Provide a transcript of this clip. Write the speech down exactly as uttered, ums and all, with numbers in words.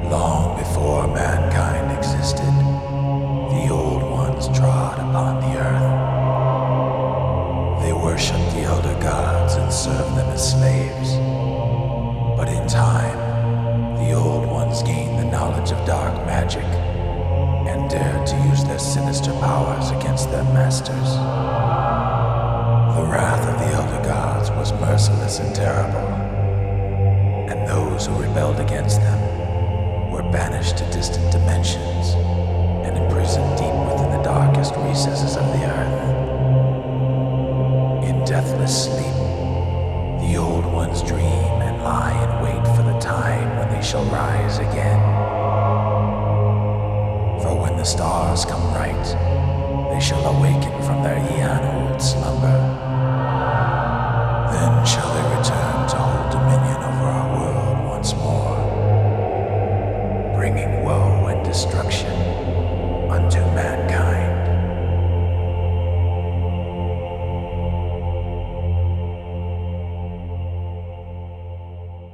Long before mankind existed, the Old Ones trod upon the earth. They worshipped the elder gods and served them as slaves. But in time, the Old Ones gained the knowledge of dark magic and dared to use their sinister powers against their masters. The wrath of the elder gods was merciless and terrible, and those who rebelled against them were banished to distant dimensions and imprisoned deep within the darkest recesses of the earth. In deathless sleep, the Old Ones dream and lie in wait for the time when they shall rise again. For when the stars come right, they shall awaken from their eon-old slumber